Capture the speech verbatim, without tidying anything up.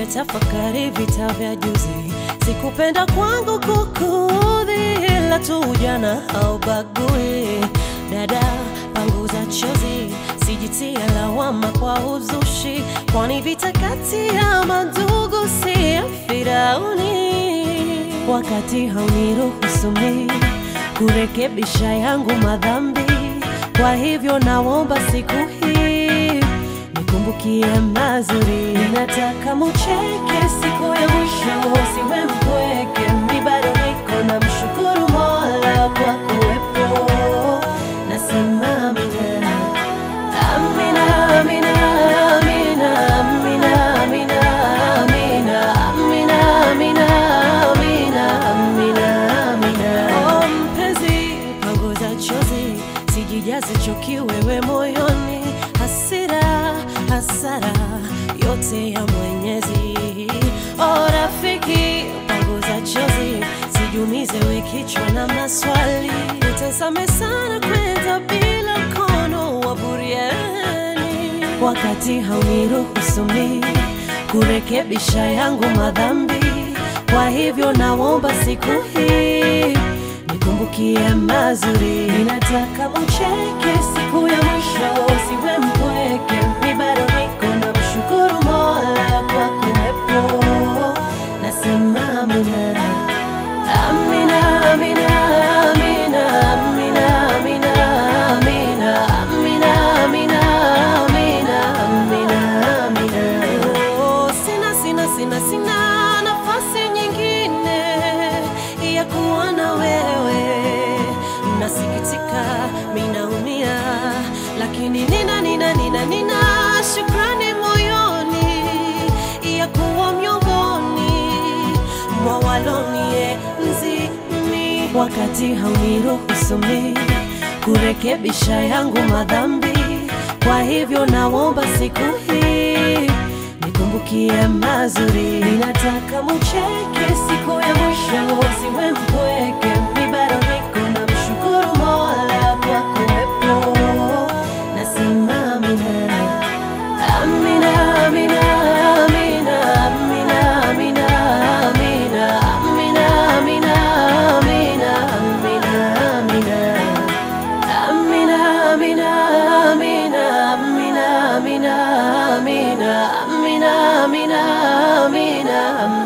nimetafakari vita vya juzi. Sikupenda kwangu kukudhi, ila tu ujana haubagui. Dada, panguza chozi, sijitie lawama kwa uzushi, kwani vita kati ya mandugu si ya Firauni. Wakati hauniruhusu mimi kurekebisha yangu madhambi, kwa hivyo naomba siku hii nikumbukie mazuri. Ninataka mucheke siku ya mwisho, siwe mpweke. Mimi bado niko na mshukuru Mola kwa kuwepo. Nasema amina, amina, amina, amina, amina, amina, amina, amina, amina, amina, amina, amina. Oh mpenzi, panguza chozi, sijijaze chuki wewe moyoni. Hasira, hasara, yote ya Mwenyezi. Oh rafiki, panguza chozi, sijumize we kichwa na maswali. Utazame sana kwenda bila mkono wa buriani. Wakati hauniruhusu mimi kurekebisha yangu madhambi, kwa hivyo naomba siku hii nikumbukie mazuri. Ninataka mucheke siku ya mwisho, siwe mpweke. Mimi bado niko na mshukuru Mola kwa kuwepo. Nasema amina, amina, amina, amina, amina, amina, amina, amina, amina, amina, amina, amina. Oh, sina, sina, sina, sina nafasi nyingine ya kuwa na wewe. Nasikitika, mimi naumia, lakini nina, nina, nina, nina shukrani moyoni ya kuwa miongoni mwa walonienzi mimi. Wakati hauniruhusu mimi kurekebisha yangu madhambi, kwa hivyo naomba siku hii nikumbukie mazuri. Ninataka mucheke siku ya mwisho, siwe mpweke. Mimi bado niko na mshukuru Mola kwa kuwepo. Nasema amina, amina, amina, amina, amina, amina, amina, amina, amina, amina, amina, amina. Amina, amina, amina, amina, amina, amina, amina, amina, amina, amina.